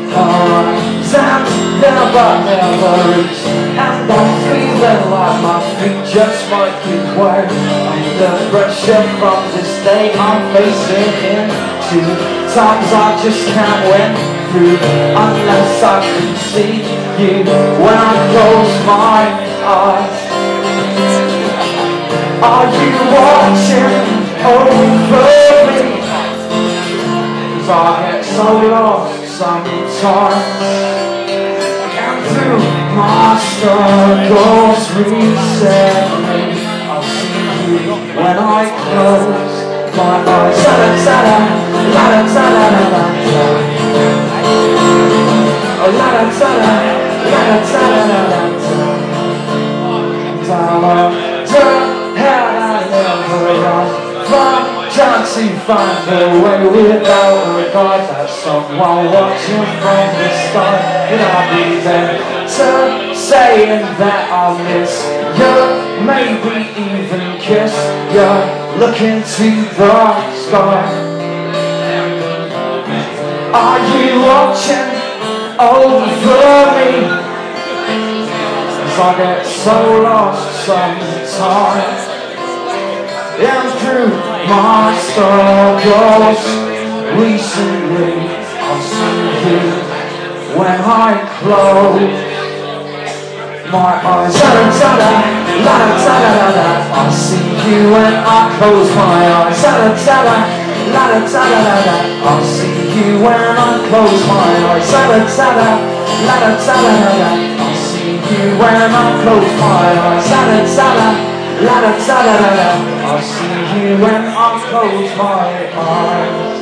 horizon, never reach. And I'm feeling like my feet just might give way under pressure from this day I'm facing into. Times I just can't win through unless I can see you when I close my eyes. Are you watching over me? 'Cause I get so lost sometimes, and through my struggles recently I'll see you when I close my eyes. La-da-da-da, la-da-da-da-da-da, oh la-da-da-da, la-da-da-da-da-da. Can't see find a way without a regard that someone watching from the sky. And I'll be there saying that I'll miss you, maybe even kiss you, looking to the sky. Are you watching over me? 'Cause I get so lost sometimes, and through my struggles recently I'll see you when I close my eyes. La-da-da-da, la-da-da-da-da, I'll see you when I close my eyes. La-da-da-da, la-da-da-da-da, I'll see you when I close my eyes. La-da-da-da, la-da-da-da-da, I'll see you when I close my eyes. La-da-da-da, la-da-da-da-da, I'll see you when I close my eyes.